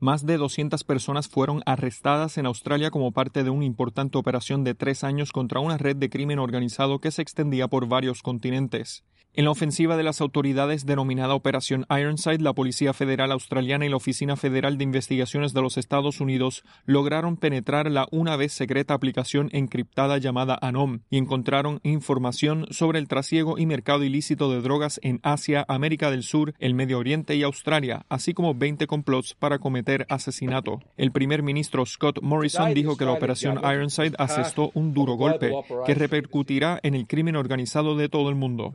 Más de 200 personas fueron arrestadas en Australia como parte de una importante operación de 3 años contra una red de crimen organizado que se extendía por varios continentes. En la ofensiva de las autoridades denominada Operación Ironside, la Policía Federal Australiana y la Oficina Federal de Investigaciones de los Estados Unidos lograron penetrar la una vez secreta aplicación encriptada llamada Anom y encontraron información sobre el trasiego y mercado ilícito de drogas en Asia, América del Sur, el Medio Oriente y Australia, así como 20 complots para cometer asesinato. El primer ministro Scott Morrison dijo que la Operación Ironside asestó un duro golpe que repercutirá en el crimen organizado de todo el mundo.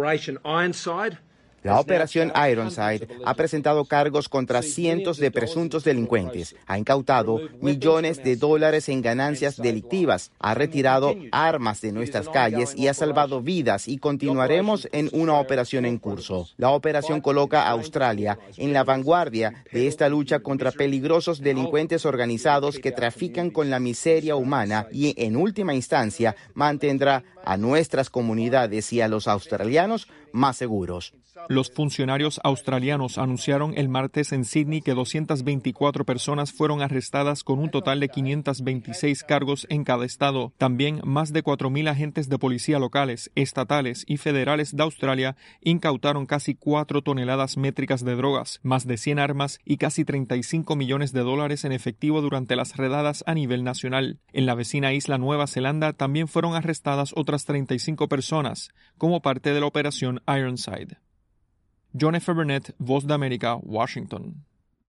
La Operación Ironside ha presentado cargos contra cientos de presuntos delincuentes, ha incautado millones de dólares en ganancias delictivas, ha retirado armas de nuestras calles y ha salvado vidas, y continuaremos en una operación en curso. La operación coloca a Australia en la vanguardia de esta lucha contra peligrosos delincuentes organizados que trafican con la miseria humana y, en última instancia, mantendrá a nuestras comunidades y a los australianos más seguros. Los funcionarios australianos anunciaron el martes en Sydney que 224 personas fueron arrestadas con un total de 526 cargos en cada estado. También más de 4.000 agentes de policía locales, estatales y federales de Australia incautaron casi 4 toneladas métricas de drogas, más de 100 armas y casi 35 millones de dólares en efectivo durante las redadas a nivel nacional. En la vecina isla Nueva Zelanda también fueron arrestadas otras 35 personas como parte de la Operación Ironside. John F. Burnett, Voz de América, Washington.